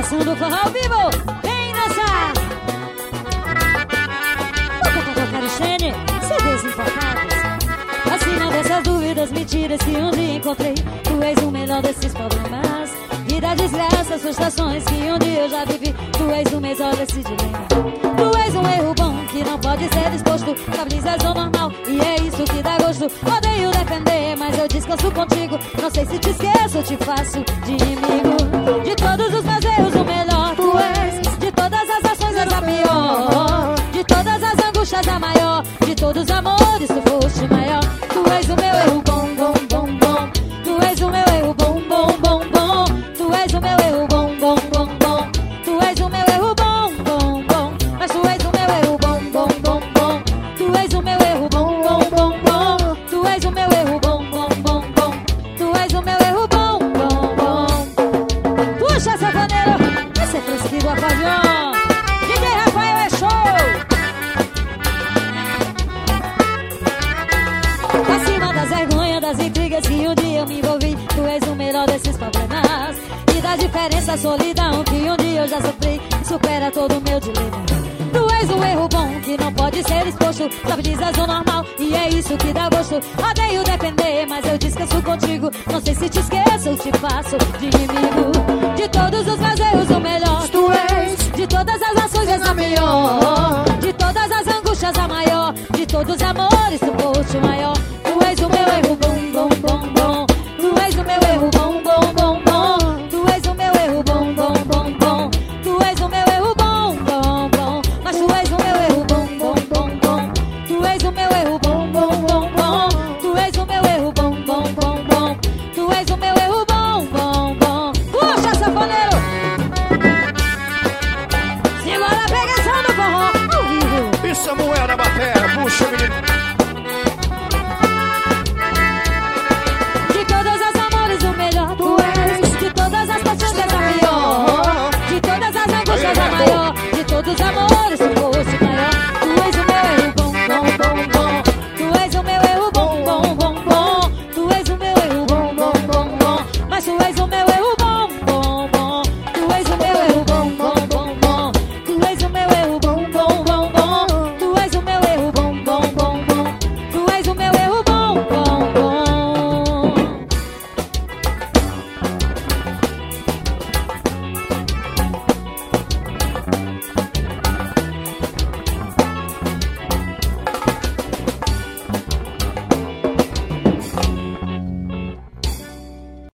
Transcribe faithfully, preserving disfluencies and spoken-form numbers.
som do forró ao vivo. Vem dançar. Toca pra tocar o Xene, C Ds importados. Acima dessas dúvidas, mentiras que um dia encontrei. Tu és o melhor desses problemas. Vida, desgraça, frustrações que um dia eu já vivi. Tu és o melhor desse dilema. Tu és um erro bom que não pode ser exposto. Estabilizas o normal e é isso que dá gosto. Odeio defender, mas eu descanso contigo. Não sei se te esqueço, te faço de inimigo. De todos os meus erros o melhor tu és. De todas as ações és a pior. De todas as angústias a maior. De todos os amores tu foste maior. Tu és o meu erro bom, bom, bom, bom. Tu és o meu erro bom, bom, bom, bom. Tu és o meu erro bom, bom, bom, bom. Tu és o meu erro bom, bom, bom. Mas tu és o meu erro bom, bom, bom, bom. Tu és o meu erro bom, bom, bom, bom. Tu és o meu erro bom, bom, bom, bom. Tu és o meu erro bom, bom, bom. Puxa, sanfoneiro, esse é fresquinho do acordeão. D J Rafael é show. Acima das vergonhas, das intrigas que um dia eu me envolvi. Tu és o melhor desses problemas. E da diferença, a solidão que um dia eu já sofri. Supera todo o meu dilema. Tu és um erro bom que não pode ser exposto. Estabilizas o normal e é isso que dá gosto. Odeio defender, mas eu descanso contigo. Não sei se te esqueço ou te faço de inimigo. De todos os meus